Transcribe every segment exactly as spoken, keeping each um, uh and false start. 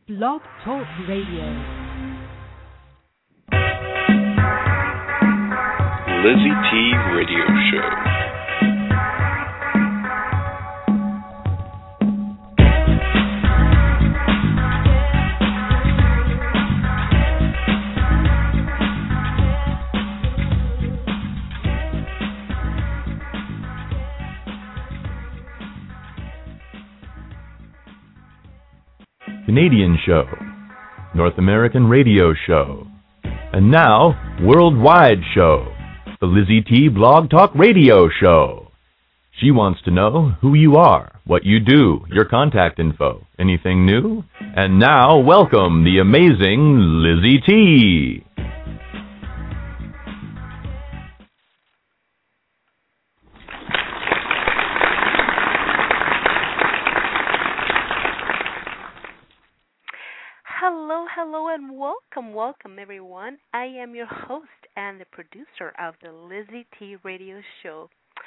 Blog Talk Radio. Lizzie T Radio Show. Canadian Show, North American Radio Show, and now Worldwide Show, the Lizzie T Blog Talk Radio Show. She wants to know who you are, what you do, your contact info, anything new. And now, welcome the amazing Lizzie T. Hello and welcome, welcome everyone. I am your host and the producer of the Lizzie T Radio Show.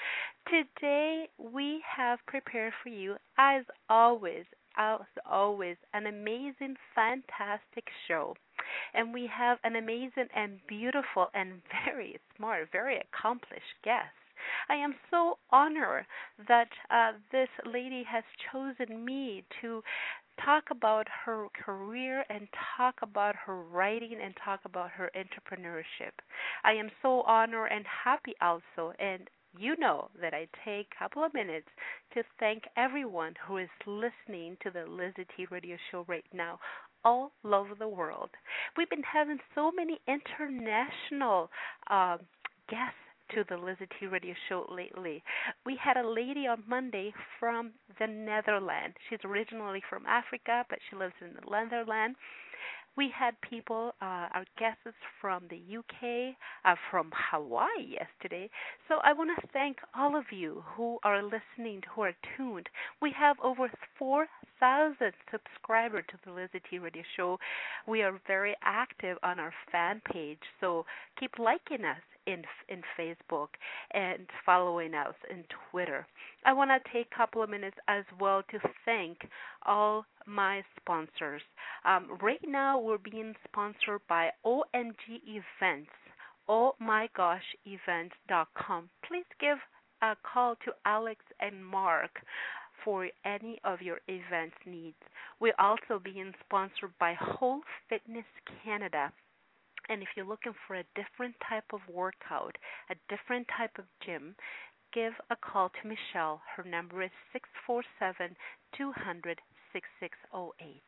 Today we have prepared for you, as always, as always, an amazing, fantastic show. And we have an amazing and beautiful and very smart, very accomplished guest. I am so honored that uh, this lady has chosen me to talk about her career and talk about her writing and talk about her entrepreneurship. I am so honored and happy also, and you know that I take a couple of minutes to thank everyone who is listening to the Lizzie T Radio Show right now all over the world. We've been having so many international uh, guests to the Lizzie T Radio Show lately. We had a lady on Monday from the Netherlands. She's originally from Africa, but she lives in the Netherlands. We had people, uh, our guests from the U K, uh, from Hawaii yesterday. So I want to thank all of you who are listening, who are tuned. We have over four thousand subscribers to the Lizzie T Radio Show. We are very active on our fan page, so keep liking us in in Facebook and following us in Twitter. I want to take a couple of minutes as well to thank all my sponsors. Um, right now, we're being sponsored by O M G Events, oh my gosh events dot com. Please give a call to Alex and Mark for any of your events needs. We're also being sponsored by Whole Fitness Canada. And if you're looking for a different type of workout, a different type of gym, give a call to Michelle. Her number is six four seven, two hundred, six six zero eight.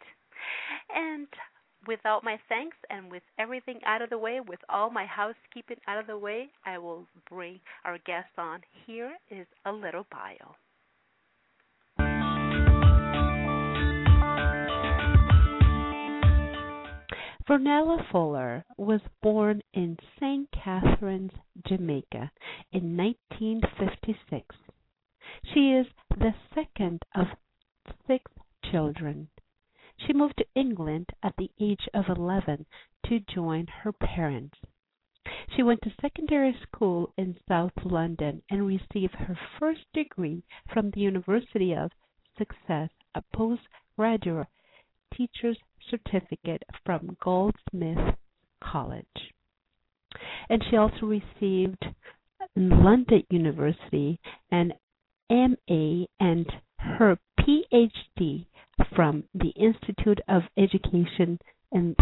And without my thanks and with everything out of the way, with all my housekeeping out of the way, I will bring our guest on. Here is a little bio. Vernella Fuller was born in Saint Catharines, Jamaica in nineteen fifty-six. She is the second of six children. She moved to England at the age of eleven to join her parents. She went to secondary school in South London and received her first degree from the University of Sussex, a postgraduate teacher's certificate from Goldsmiths College. And she also received London University an M A and her P H D from the Institute of Education in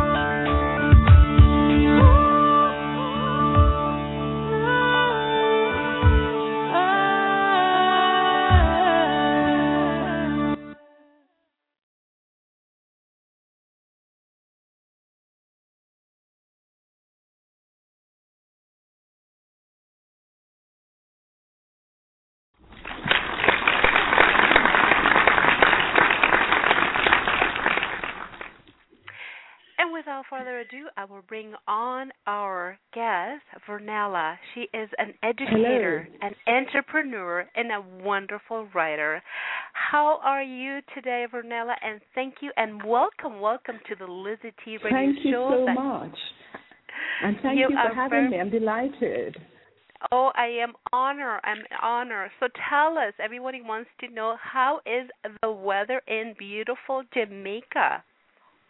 Without further ado, I will bring on our guest, Vernella. She is an educator, Hello. an entrepreneur, and a wonderful writer. How are you today, Vernella? And thank you, and welcome, welcome to the Lizzie T Radio Thank you Show. so that much. And thank you you for having very... me. I'm delighted. Oh, I am honored. I'm honored. So tell us, everybody wants to know, how is the weather in beautiful Jamaica?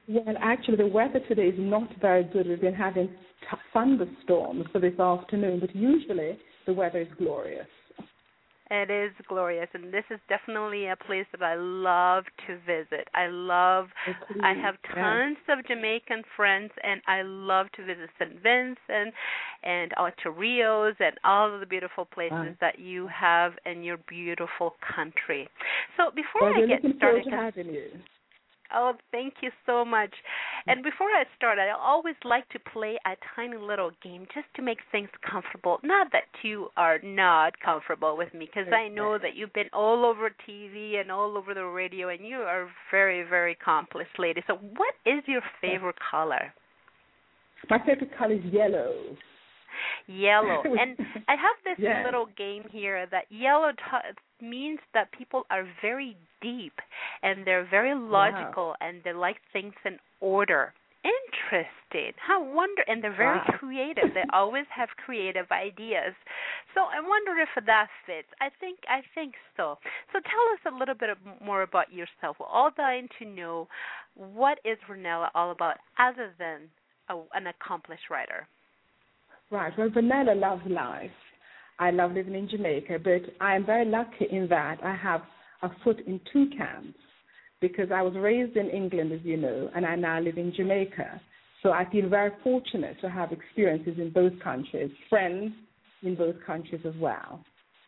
Well, actually, the weather today is not very good. We've been having t- thunderstorms for this afternoon, but usually the weather is glorious. It is glorious, and this is definitely a place that I love to visit. I love, Oh, I have please, tons of Jamaican friends, and I love to visit Saint Vincent and Ocho Rios and all of the beautiful places Right. that you have in your beautiful country. So before Well, I we're get looking started, forward to having you. oh, thank you so much. And before I start, I always like to play a tiny little game just to make things comfortable. Not that you are not comfortable with me, because I know that you've been all over T V and all over the radio, and you are a very, very accomplished lady. So what is your favorite color? My favorite color is yellow. Yellow. And I have this Yes. little game here that yellow t- means that people are very deep and they're very logical Wow. and they like things in order. Interesting. How wonder and they're very Wow. creative. They always have creative ideas. So I wonder if that fits. I think I think so. So tell us a little bit more about yourself. We're all dying to know, what is Vernella all about other than a, an accomplished writer? Right. Well, Vernella loves life. I love living in Jamaica, but I am very lucky in that I have a foot in two camps, because I was raised in England, as you know, and I now live in Jamaica. So I feel very fortunate to have experiences in both countries, friends in both countries as well.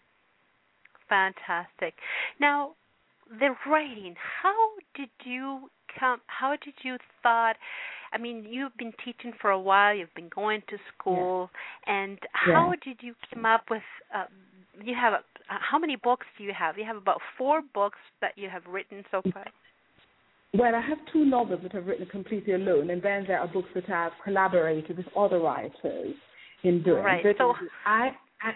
Fantastic. Now, the writing, how did you come, how did you thought, I mean, you've been teaching for a while, you've been going to school, yeah. and how yeah. did you come up with, uh, you have, a, how many books do you have? You have about four books that you have written so far. Well, I have two novels that I've written completely alone, and then there are books that I've collaborated with other writers in doing. Right. But so I, I,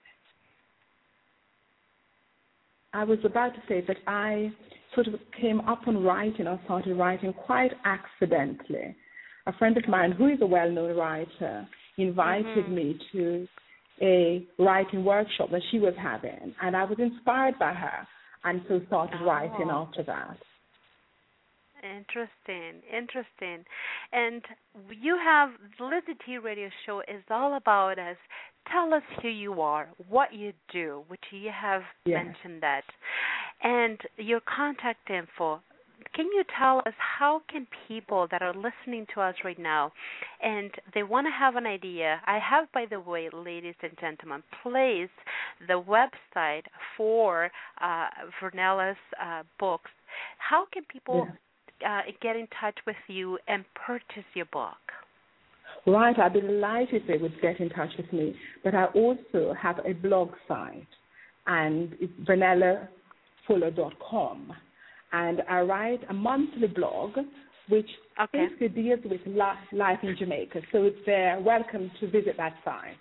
I was about to say that I sort of came up on writing or started writing quite accidentally. A friend of mine, who is a well-known writer, invited mm-hmm. me to a writing workshop that she was having, and I was inspired by her, and so started oh. writing after that. Interesting, interesting. And you have, the Lizzie T Radio Show is all about us. Tell us who you are, what you do, which you have yes. mentioned that, and your contact info. Can you tell us, how can people that are listening to us right now and they want to have an idea? I have, by the way, ladies and gentlemen, placed the website for uh, Vernella's uh, books. How can people yeah. Uh, get in touch with you and purchase your book? Right, I'd be delighted if they would get in touch with me. But I also have a blog site, and it's vernella fuller dot com. And I write a monthly blog, which okay. basically deals with life in Jamaica. So they're welcome to visit that site.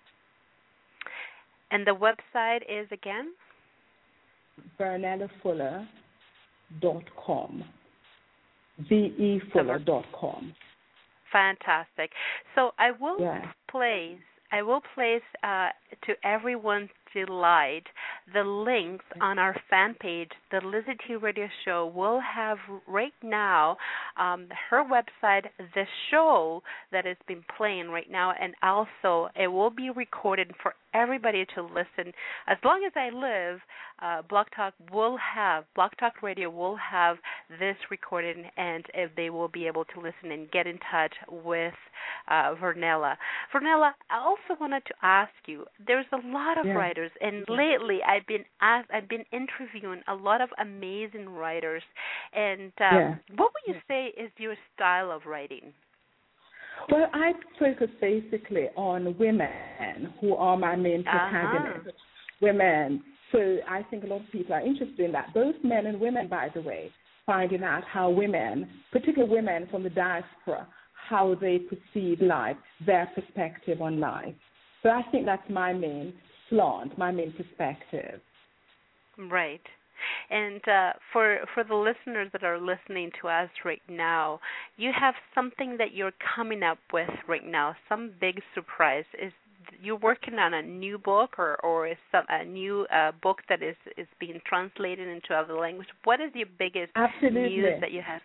And the website is, again? vernella fuller dot com. V E fuller dot com. Fantastic. So I will yeah. place, I will place uh, to everyone's delight the links on our fan page. The Lizzie T Radio Show will have right now um, her website, the show that has been playing right now, and also it will be recorded for everybody to listen. As long as I live, uh, Blog Talk will have, Blog Talk Radio will have this recorded, and if they will be able to listen and get in touch with uh, Vernella. Vernella, I also wanted to ask you, there's a lot of yeah. writers, and yeah. lately I've been asked, I've been interviewing a lot of amazing writers, and um, yeah. what would you say is your style of writing? Well, I focus basically on women who are my main protagonists. Uh-huh. Women. So I think a lot of people are interested in that. Both men and women, by the way, finding out how women, particularly women from the diaspora, how they perceive life, their perspective on life. So I think that's my main slant, my main perspective. Right. And uh, for for the listeners that are listening to us right now, you have something that you're coming up with right now, some big surprise. Is you're working on a new book, or or is some, a new uh, book that is, is being translated into other language? What is your biggest Absolutely. news that you have?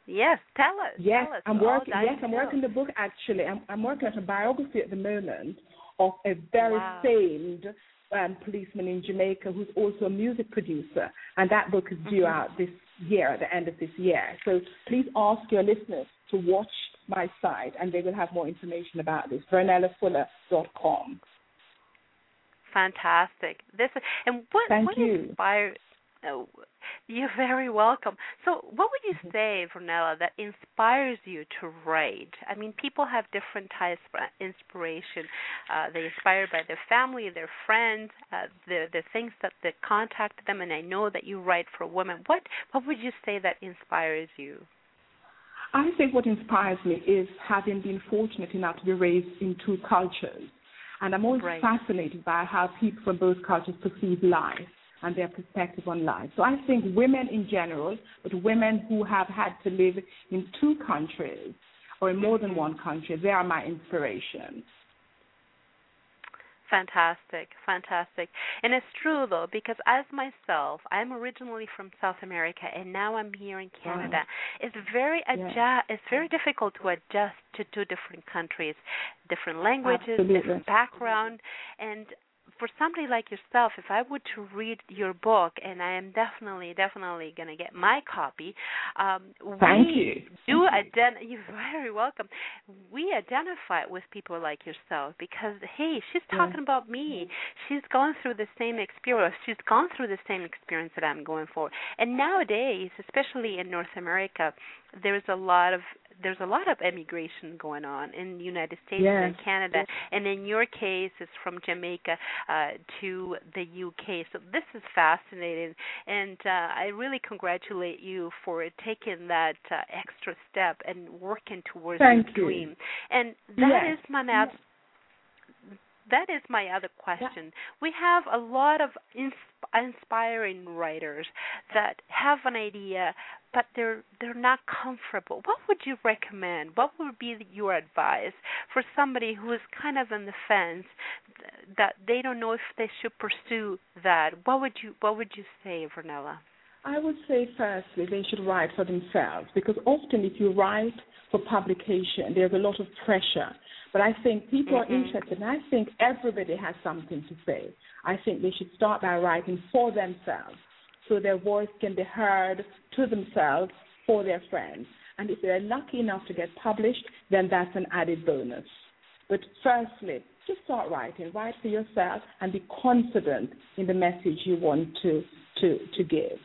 Yes, tell us. Yes, tell us. I'm We're all working. dying Yes, to I'm know. working the book actually. I'm, I'm working on a biography at the moment of a very Wow. famed um, policeman in Jamaica who's also a music producer, and that book is due Mhm. out this year, at the end of this year. So please ask your listeners to watch my site, and they will have more information about this. vernella fuller dot com. Fantastic. This is, and what Thank what you. inspired? Oh, you're very welcome. So, what would you Mm-hmm. say, Vernella, that inspires you to write? I mean, people have different types of inspiration. Uh, they're inspired by their family, their friends, uh, the the things that, that contact them. And I know that you write for women. What what would you say that inspires you? I think what inspires me is having been fortunate enough to be raised in two cultures. And I'm always Right. fascinated by how people from both cultures perceive life and their perspective on life. So I think women in general, but women who have had to live in two countries or in more than one country, they are my inspiration. Fantastic, fantastic. And it's true, though, because as myself, I'm originally from South America, and now I'm here in Canada. Wow. It's very Yeah. adjust. It's very difficult to adjust to two different countries, different languages, Absolutely. different background, and for somebody like yourself, if I were to read your book, and I am definitely, definitely going to get my copy, um, Thank we you. do identify. You're very welcome. We identify with people like yourself because, hey, she's talking Yeah. about me. She's gone through the same experience. She's gone through the same experience that I'm going for. And nowadays, especially in North America, there's a lot of there's a lot of immigration going on in the United States Yes. and Canada, and in your case, it's from Jamaica uh, to the U K. So this is fascinating, and uh, I really congratulate you for taking that uh, extra step and working towards Thank your you. dream. And that Yes. is my next. That is my other question. We have a lot of insp- inspiring writers that have an idea, but they're they're not comfortable. What would you recommend? What would be your advice for somebody who is kind of on the fence, that they don't know if they should pursue that? What would you What would you say, Vernella? I would say, firstly, they should write for themselves, because often if you write for publication, there's a lot of pressure. But I think people Mm-hmm. are interested, and I think everybody has something to say. I think they should start by writing for themselves, so their voice can be heard to themselves for their friends. And if they're lucky enough to get published, then that's an added bonus. But firstly, just start writing. Write for yourself and be confident in the message you want to, to, to give.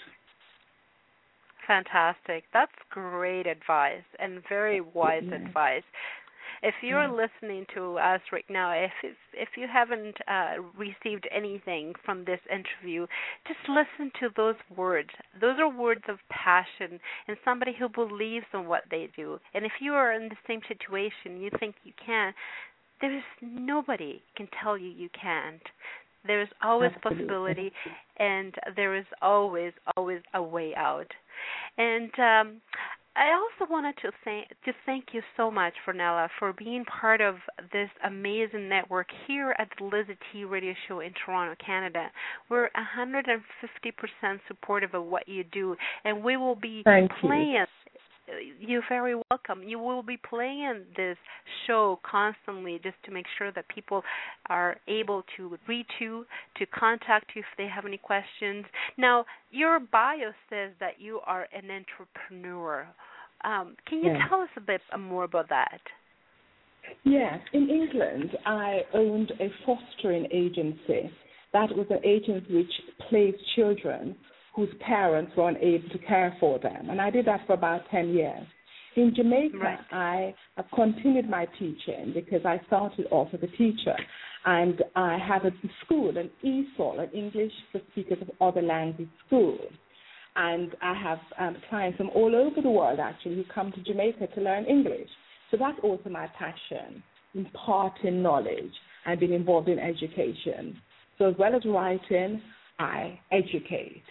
Fantastic. That's great advice and very wise Yeah. advice. If you're Yeah. listening to us right now, if if, if you haven't uh, received anything from this interview, just listen to those words. Those are words of passion and somebody who believes in what they do. And if you are in the same situation, you think you can, there is nobody can tell you you can't. There is always Absolutely. possibility, and there is always, always a way out. And um, I also wanted to thank to thank you so much, Vernella, for being part of this amazing network here at the Lizzie T Radio Show in Toronto, Canada. We're one hundred fifty percent supportive of what you do, and we will be Thank you. playing. You're very welcome. You will be playing this show constantly just to make sure that people are able to reach you, to contact you if they have any questions. Now, your bio says that you are an entrepreneur. Um, can you Yes. tell us a bit more about that? Yes. In England, I owned a fostering agency. That was an agency which placed children whose parents were unable to care for them. And I did that for about ten years. In Jamaica, Right. I have continued my teaching because I started off as a teacher. And I have a school, an E S O L, an English for Speakers of Other Language school. And I have um, clients from all over the world, actually, who come to Jamaica to learn English. So that's also my passion, imparting knowledge and being involved in education. So as well as writing, I educate.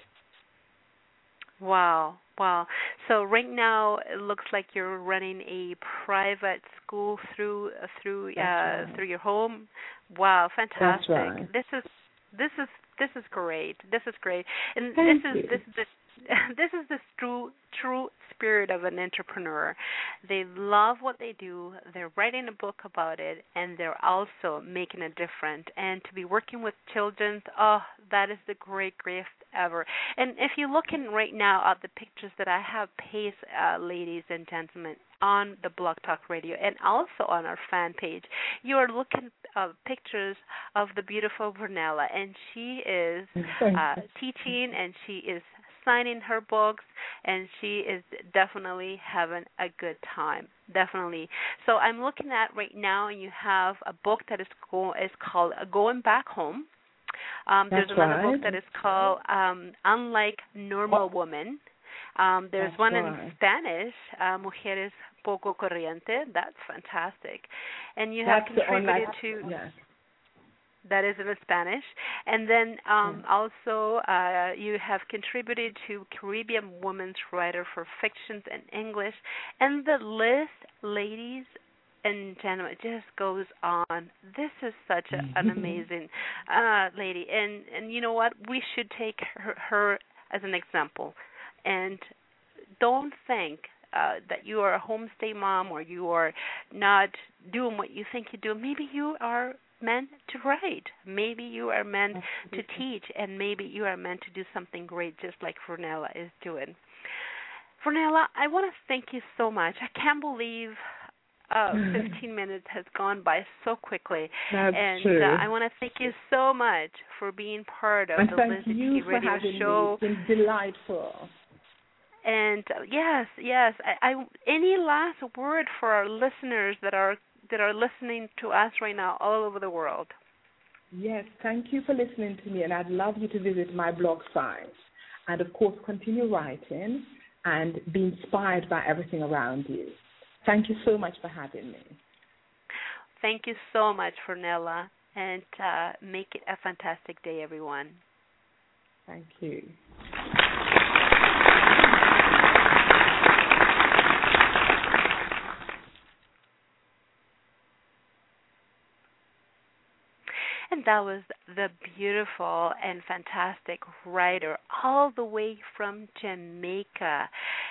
Wow, wow. So right now it looks like you're running a private school through uh, through uh, right. through your home. Wow, fantastic. That's right. This is this is this is great. This is great. And Thank this is you. this is the this is the true true spirit of an entrepreneur. They love what they do. They're writing a book about it, and they're also making a difference. And to be working with children, oh, that is the great gift ever. And if you're looking right now at the pictures that I have pasted, uh, ladies and gentlemen, on the Blog Talk Radio and also on our fan page, you are looking at uh, pictures of the beautiful Vernella, and she is uh, teaching, and she is signing her books, and she is definitely having a good time, definitely. So I'm looking at right now, and you have a book that is, go- is called Going Back Home. Um, there's That's another right. book that is called um, Unlike Normal Woman. Um, there's That's one right. in Spanish, uh, Mujeres Poco Corriente. That's fantastic. And you That's have the contributed online, to... yes. That is in Spanish. And then um, yeah. also uh, you have contributed to Caribbean Women's Writer for Fictions in English. And the list, ladies and gentlemen, just goes on. This is such a, an amazing uh, lady. And, and you know what? We should take her, her as an example. And don't think uh, that you are a homestay mom or you are not doing what you think you do. Maybe you are meant to write. Maybe you are meant to teach, and maybe you are meant to do something great, just like Vernella is doing. Vernella, I want to thank you so much. I can't believe uh, fifteen minutes has gone by so quickly. That's and true. Uh, I want to thank you so much for being part of and the thank Lizzie you T for Radio having Show. Me. It's been delightful. And uh, yes, yes. I, I any last word for our listeners that are that are listening to us right now all over the world? Yes, thank you for listening to me, and I'd love you to visit my blog site. And, of course, continue writing and be inspired by everything around you. Thank you so much for having me. Thank you so much, Vernella, and uh, make it a fantastic day, everyone. Thank you. And that was the beautiful and fantastic writer all the way from Jamaica,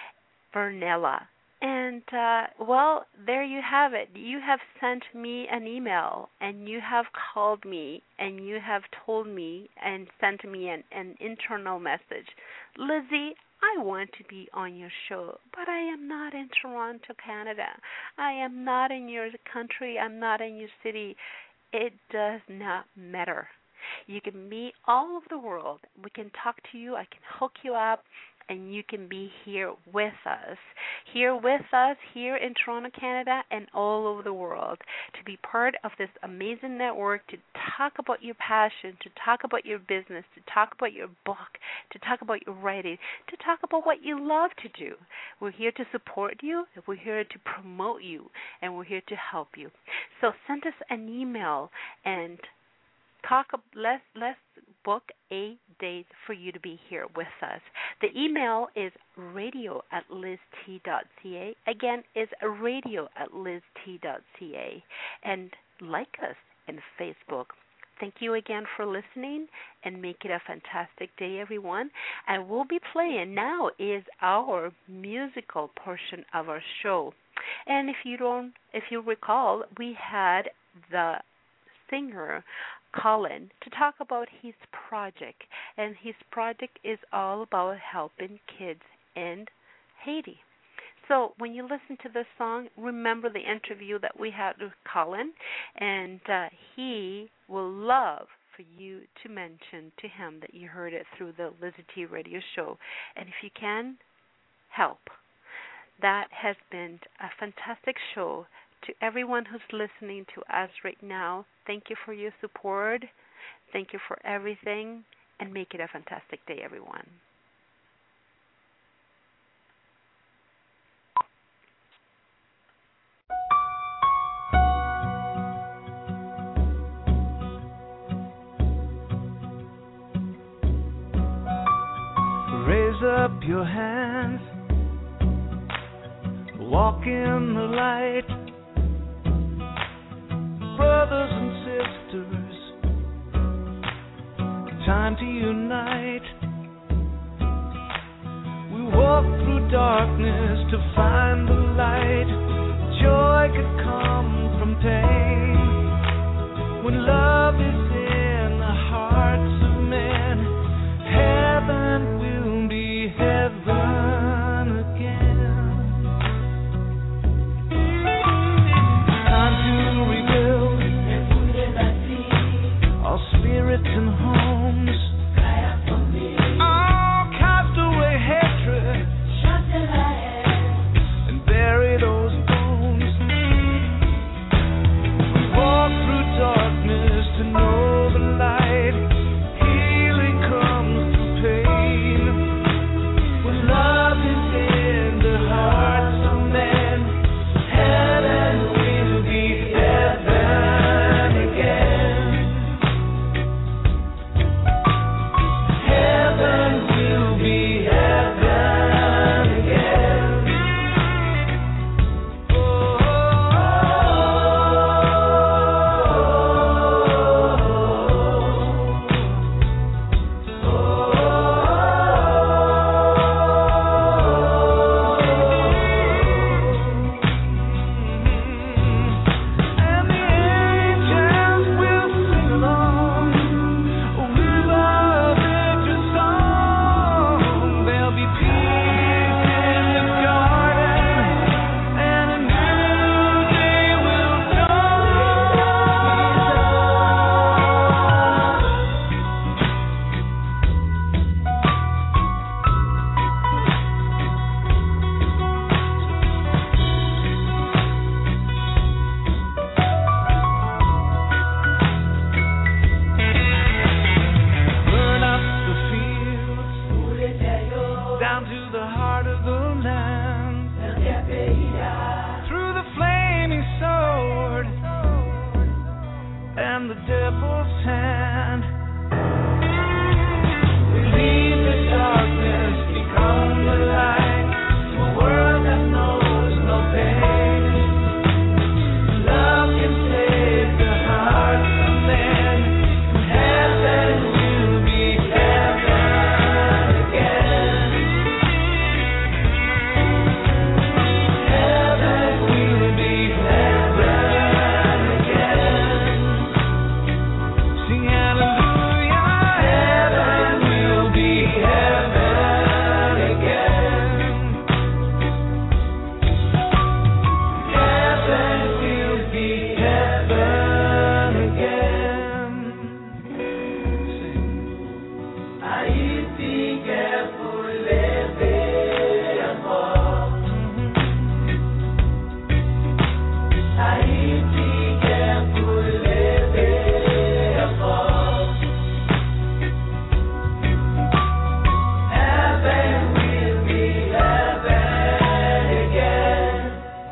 Vernella. And, uh, well, there you have it. You have sent me an email, and you have called me, and you have told me and sent me an, an internal message. Lizzie, I want to be on your show, but I am not in Toronto, Canada. I am not in your country. I'm not in your city. It does not matter. You can meet all over the world. We can talk to you. I can hook you up, and you can be here with us. Here with us, here in Toronto, Canada, and all over the world. To be part of this amazing network, to talk about your passion, to talk about your business, to talk about your book, to talk about your writing, to talk about what you love to do. We're here to support you, we're here to promote you, and we're here to help you. So send us an email and talk. Let's let's book a date for you to be here with us. The email is radio at lizt dot c a. Again, it's radio at lizt dot c a. And like us on Facebook. Thank you again for listening, and make it a fantastic day, everyone. And we'll be playing now is our musical portion of our show. And if you don't, if you recall, we had the singer Colin to talk about his project, and his project is all about helping kids in Haiti. So when you listen to this song, remember the interview that we had with Colin, and uh, he will love for you to mention to him that you heard it through the Lizzie T Radio Show. And if you can, help. That has been a fantastic show. To everyone who's listening to us right now, thank you for your support. Thank you for everything, and make it a fantastic day, everyone. Raise up your hands, walk in the light. Brothers and sisters, time to unite. walk through darkness to find the light. Joy could come from pain. When love is in the hearts of men, heaven will be heaven again. Time to rebuild all spirits and homes. All cast away hatred and bury those bones. Walk through darkness to know the light. Healing comes through pain. When love is in the hearts of men, heaven will be heaven again. Heaven will be heaven again. Oh, and the angels will sing along with our victory song. There'll be peace in the garden, and a new day will burn up the fields down to the heart of the land. Through the flaming sword and the devil's hand. Leave the darkness, become the light to a world that knows no pain. Love can save the hearts of men. Heaven will be heaven again. Heaven will be heaven again. Sing hallelujah. Heaven will be heaven again. Heaven will be heaven again. Sing. Aí fica por levar a voz. Aí fica por levar a voz. Heaven will be heaven again.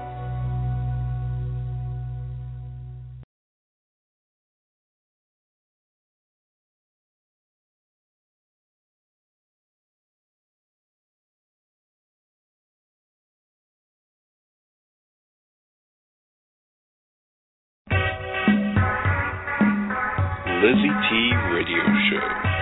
Lizzie T Radio Show.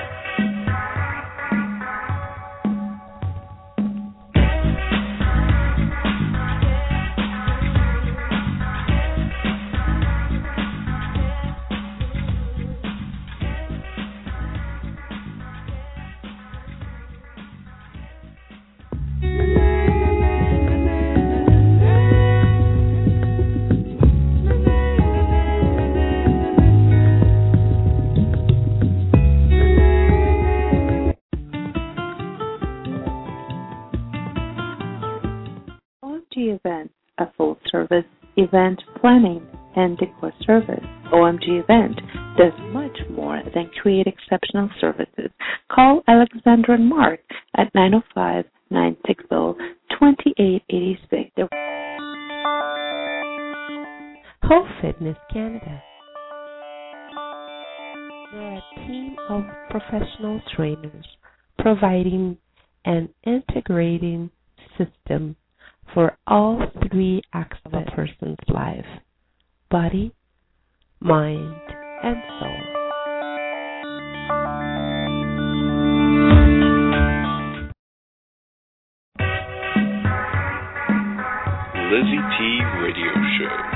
O M G Events, a full-service event planning and decor service. O M G Event does much more than create exceptional services. Call Alexandra and Mark at nine oh five, nine six oh, two eight eight six. Whole Fitness Canada. They're a team of professional trainers providing an integrating system for all three aspects of a person's life: body, mind, and soul. Lizzie T Radio Show.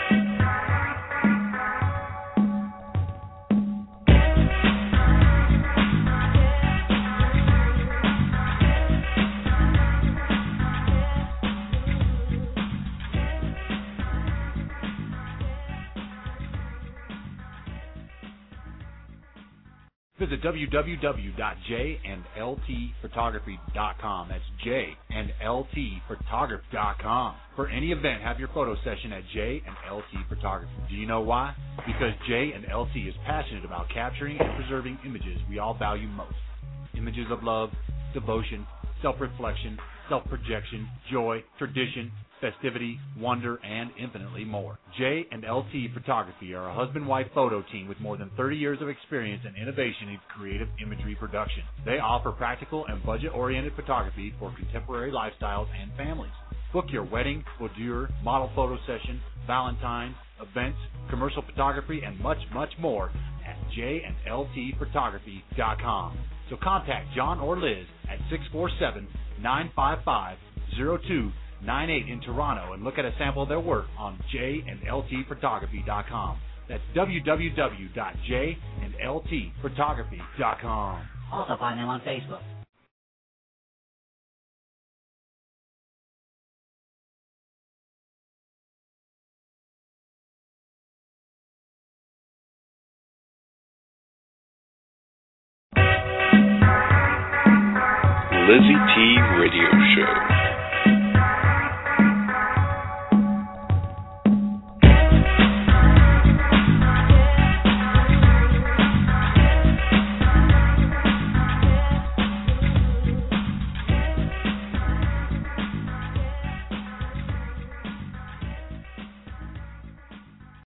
Visit w w w dot j and l t photography dot com. That's J and L T photography dot com. For any event, have your photo session at J and L T Photography. Do you know why? Because J and L T is passionate about capturing and preserving images we all value most. Images of love, devotion, self-reflection, self-projection, joy, tradition, festivity, wonder, and infinitely more. J and L T Photography are a husband-wife photo team with more than thirty years of experience and innovation in creative imagery production. They offer practical and budget-oriented photography for contemporary lifestyles and families. Book your wedding, boudoir, model photo session, Valentine's, events, commercial photography, and much, much more at j and l t photography dot com. So contact John or Liz at six four seven, nine five five, zero two nine eight in Toronto and look at a sample of their work on j and l t photography dot com. That's w w w dot j and l t photography dot com. Also find them on Facebook. Lizzie T Radio Show.